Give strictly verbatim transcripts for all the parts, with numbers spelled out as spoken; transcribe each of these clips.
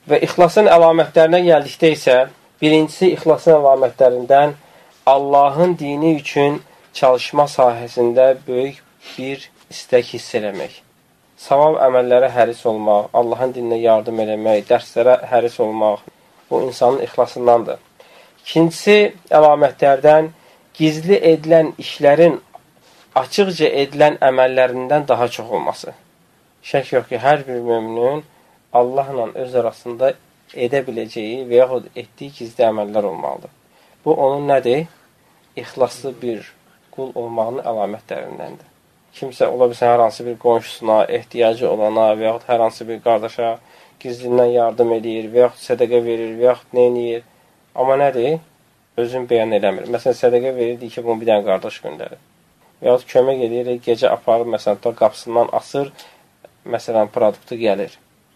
Və ixlasın əlamətlərinə gəldikdə isə, birincisi ixlasın əlamətlərindən Allahın dini üçün çalışma sahəsində böyük bir istək hiss eləmək. Savab əməllərə həris olmaq, Allahın dininə yardım eləmək, dərslərə həris olmaq, bu insanın ixlasındandır. İkincisi, əlamətlərdən gizli edilən işlərin açıqca edilən əməllərindən daha çox olması. Şək yox ki, hər bir müminin Allahla öz arasında edə biləcəyi və yaxud etdiyi gizli əməllər olmalıdır. Bu, onun nədir? İxlaslı bir qul olmağının əlamətlərindəndir. Kimsə ola bilsin, hər hansı bir qonşusuna, ehtiyacı olana və yaxud hər hansı bir qardaşa gizlindən yardım edir və yaxud sədəqə verir və yaxud nə edir. Amma nədir? Özün bəyan eləmir. Məsələn, sədəqə verirdi ki, bunu bir dənə qardaş göndərir. Və yaxud kömək edir, gecə aparır, məsələn, ta qapısından asır, məsələn, produktu gəlir.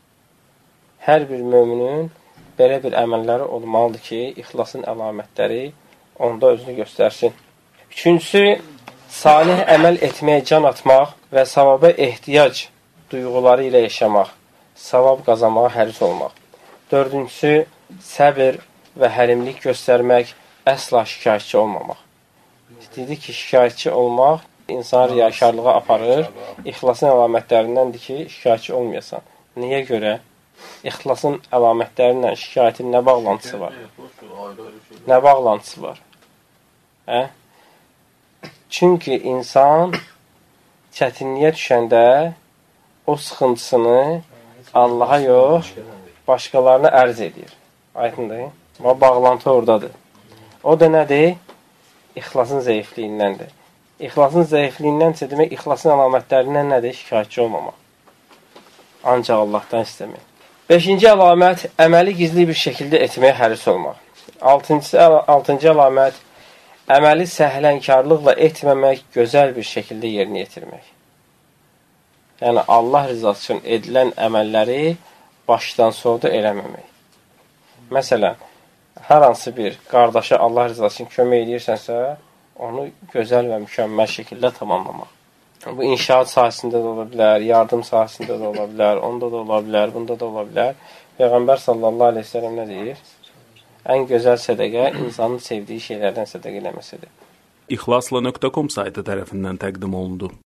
Hər bir müminin belə bir əməlləri olmalıdır ki, ixlasın əlamətləri onda özünü göstərsin. Üçüncüsü, salih əməl etməyə can atmaq və savaba ehtiyac duyğuları ilə yaşamaq, savab qazanmağa həris olmaq. Dördüncüsü, səbir və həlimlik göstərmək, əsla şikayətçi olmamaq. Dedik ki, şikayətçi olmaq insan riyakarlığa aparır. İxlasın əlamətlərindəndir ki, şikayətçi olmayasan. Niyə görə? İxlasın əlamətlərindən şikayətin nə bağlantısı var? Nə bağlantısı var? Hə? Çünki insan çətinliyə düşəndə o sıxıntısını Allaha yox, başqalarına ərz edir. Aydındır. Amma bağlantı oradadır. O da nədir? İxlasın zəifliyindəndir. İxlasın zəifliyindənsə demək, ixlasın əlamətlərindən nədir? Şikayətçi olmamaq. Ancaq Allahdan istəmək. Beşinci əlamət, əməli gizli bir şəkildə etməyə həris olmaq. Altıncı, altıncı əlamət, əməli səhlənkarlıqla etməmək, gözəl bir şəkildə yerinə yetirmək. Yəni, Allah rızası üçün edilən əməlləri başdan sonda eləməmək. Məsələn, hər hansı bir qardaşa Allah rızası üçün kömək edirsənsə, onu gözəl və mükəmməl şəkildə tamamlamaq. Bu, inşaat sahəsində də ola bilər, yardım sahəsində də ola bilər, onda da ola bilər, bunda da ola bilər. Peyğəmbər sallallahu aleyhi ve sellem nə deyir? Ən gözəl sədəqə insanın sevdiyi şeylərdən sədəqə eləməsidir. İxlasla nöqtə com saytı tərəfindən təqdim olundu.